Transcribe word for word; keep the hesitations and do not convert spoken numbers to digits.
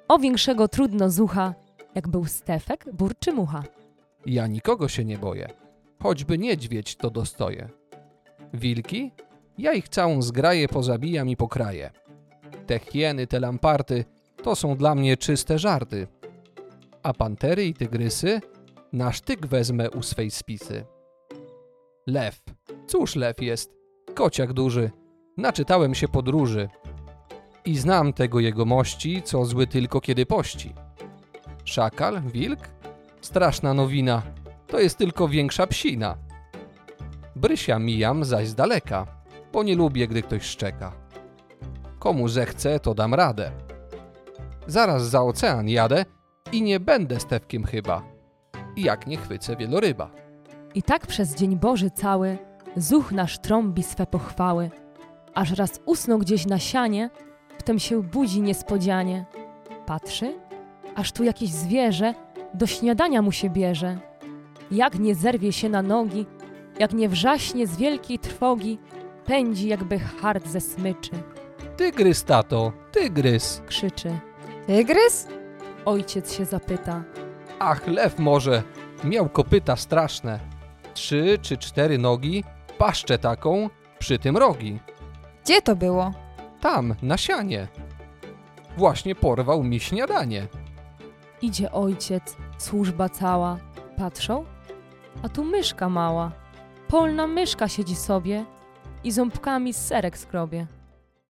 O większego trudno zucha, jak był Stefek, bór czy mucha. Ja nikogo się nie boję, choćby niedźwiedź to dostoję. Wilki? Ja ich całą zgraję pozabijam i pokraję. Te hieny, te lamparty, to są dla mnie czyste żarty. A pantery i tygrysy na sztyk wezmę u swej spisy. Lew. Cóż lew jest? Kociak duży. Naczytałem się podróży. I znam tego jegomości, co zły tylko kiedy pości. Szakal, wilk? Straszna nowina. To jest tylko większa psina. Brysia mijam zaś z daleka, bo nie lubię, gdy ktoś szczeka. Komu zechce, to dam radę. Zaraz za ocean jadę i nie będę Stefkiem chyba, jak nie chwycę wieloryba. I tak przez dzień Boży cały zuch nasz trąbi swe pochwały, aż raz usnął gdzieś na sianie, wtem się budzi niespodzianie. Patrzy, aż tu jakieś zwierzę do śniadania mu się bierze. Jak nie zerwie się na nogi, jak nie wrzaśnie z wielkiej trwogi, pędzi jakby hart ze smyczy. Tygrys, tato, tygrys. Krzyczy. Tygrys? Ojciec się zapyta. Ach, lew może, miał kopyta straszne. Trzy czy cztery nogi, paszczę taką, przy tym rogi. Gdzie to było? Tam, na sianie. Właśnie porwał mi śniadanie. Idzie ojciec, służba cała. Patrzą, a tu myszka mała. Polna myszka siedzi sobie i ząbkami serek skrobie.